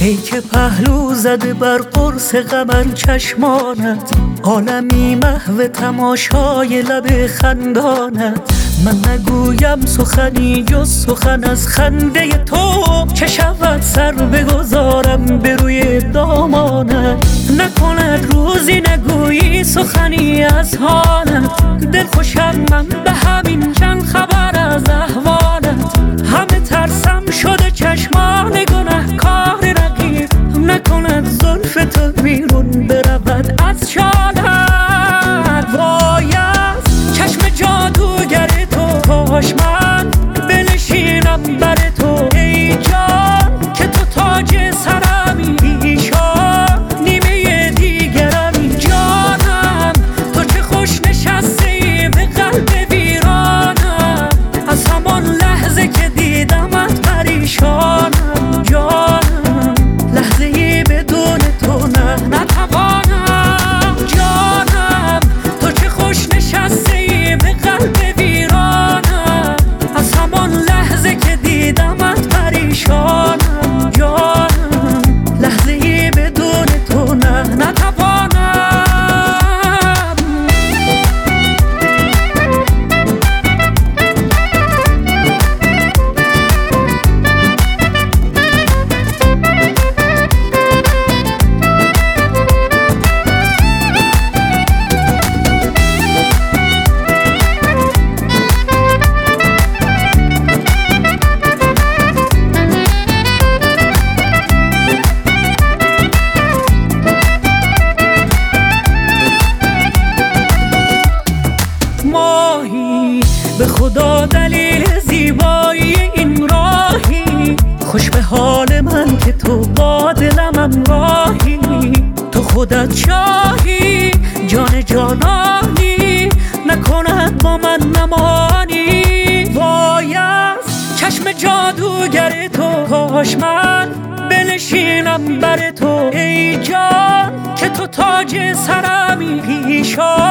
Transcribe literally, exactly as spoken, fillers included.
ای که پهلو زده بر قرص قمر چشمانت، عالمی محو تماشای لب خندانت. من نگویم سخنی جز سخن از خنده تو، چه شود سر بگذارم به روی دامانت. نکند روزی نگویی سخنی از حالت، دل خوشم من به همین چند خبر از احوالت. همه ترسم شده چشمان گنهکار رقیب، نکند زلف تو بیرون برود از شالت. وای از چشم جادوگر تو، کاش من بنشینم بر تو ای جان، که تو تاج سرمی پیشان نیمه دیگرمی. جانم تو چه خوش نشستی به قلب ویرانم، از همان لحظه که دیدمت پریشانم. جانم لحظه ای بدون تو نه نتوانم. جانم تو چه خوش نشستی به قلب ویرانم، از همان لحظه که دیدمت پریشانم. جانم لحظه ای بدون تو نه نتوانم. ماهی به خدا دلیل زیبایی این راهی، خوش به حال من که تو با دلم راهی. تو خودت شاهی جان جانانی، نکند با من نمانی. وای از چشم جادوگر تو، کاش من بنشینم بر تو ای جان، که تو تاج سرمی پیشان